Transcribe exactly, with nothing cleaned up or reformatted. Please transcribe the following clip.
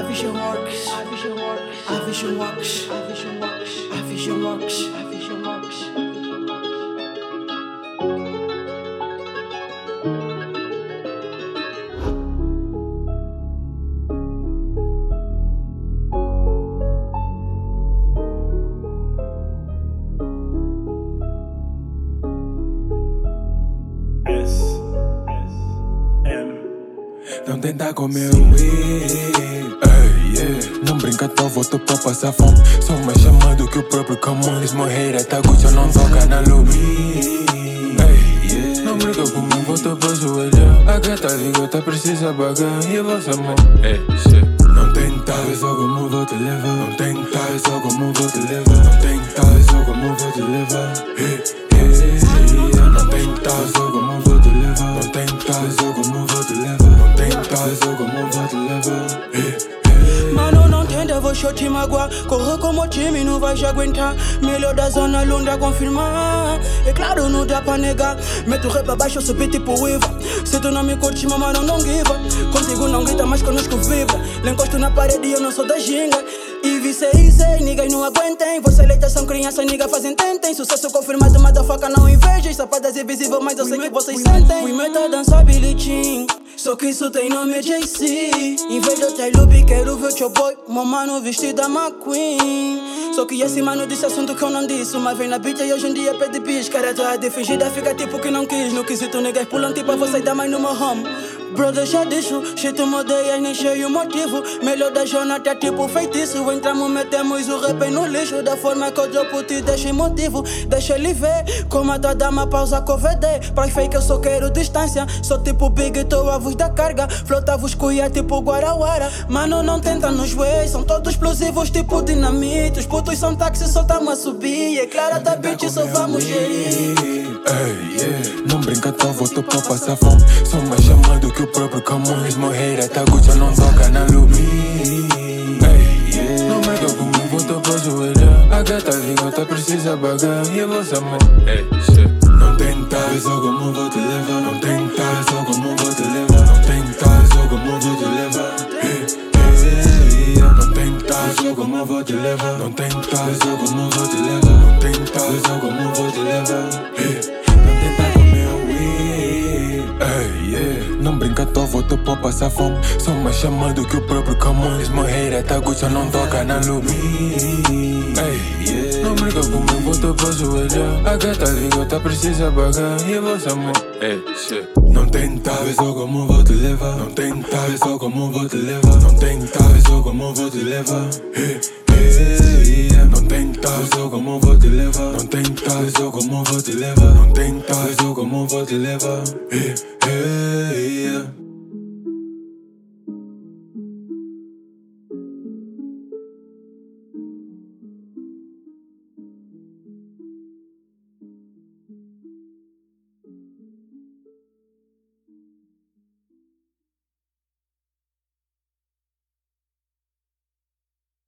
vision works. A vision works. A vision works. A vision works. A vision works. A vision works. Não tenta comer o weed, ei, yeah. Não brinca, tô volto pra passar fome. Sou mais chamado que o próprio Camões. Morrer é tagucha, não toca na lube. Ei, yeah. Não brinca comigo, volto pra joelhar. A gata ligota precisa pagar e você amor. Ei, shit. Não tenta, é só como vou te levar. Não tenta, é só como vou te levar. Não tenta, é só como vou te levar. Hey, hey, yeah. Não tenta, é só como vou te levar. Não tenta, é só como vou te levar. Não tenta, é só como vou te levar. Hey, hey. Mano, não tenta, vou te magoar. Corre como time, não vai te aguentar. Melhor da zona, longa confirmar. É claro, não dá pra negar. Meto o rap abaixo, subi tipo Iva. Se tu não me curte, mano, não giva. Contigo não grita, mas conosco vibra. Lhe encosto na parede e eu não sou da ginga. E vice easy, niggas não aguentem. Você leitas são crianças, niggas fazem tentem. Sucesso confirmado, motherfucker, não inveja. Sapadas invisíveis, mas eu sei que vocês sentem. We meta dançar Billie Jean, só que isso tem nome J C. Em vez de eu ter loop, quero ver teu boy, meu mano vestido a McQueen. Só que esse mano disse assunto que eu não disse. Mas vem na beat e hoje em dia pede bis. Cara, tua de fingida fica tipo que não quis. No quesito, niggas pulam tipo a você dá mais no meu home. Brother, já deixo, shit me odeia e nem cheio motivo. Melhor da jornada é tipo feitiço. Entramos, metemos o rap no lixo. Da forma que eu dropo te deixo emotivo. Deixa ele ver como a tua dama pausa com o V D. Pra fake eu só quero distância. Sou tipo Big, tô avos da carga. Flota-vos cuia tipo Guarauara. Mano, não tenta nos ways, são todos explosivos tipo dinamite. Os putos são táxi, só tamo a subir. É claro, da bitch, só vamos gerir. Ei, yeah. Não brinca, tô volto pra passar fome. Sou mais chamado que o próprio Camões. Morrer é tagucha, não toca na lube. Ei, yeah. Não brinca comigo, volto pra joelhar. A gata ligota precisa pagar e eu vou amor. Ei, shit. Não tenta, é só como vou te levar. Não tenta, é só como vou te levar. Não tenta, é só como vou te levar. Hey, hey, yeah. Não tenta, é só como vou te levar. Não tenta, é só como vou te levar. Não tenta, é só como vou te levar. Hey. Não tenta comer o weed, ei, yeah. Não brinca, tô volto pra passar fome. Sou mais chamado que o próprio Camões. Morrer é tagucha, não toca na lube. Ei, yeah. Não brinca comigo, volto pra joelhar. A gata ligota precisa pagar e eu vou amor. Ei, shit. Não tenta, é só como vou te levar. Não tenta, é só como vou te levar. Não tenta, é só como vou te levar. Hey, hey, yeah. Não tenta, é só como vou te levar. Não tenta, é só como vou te levar. Não tenta, é só como vou te levar. Hey, hey, yeah.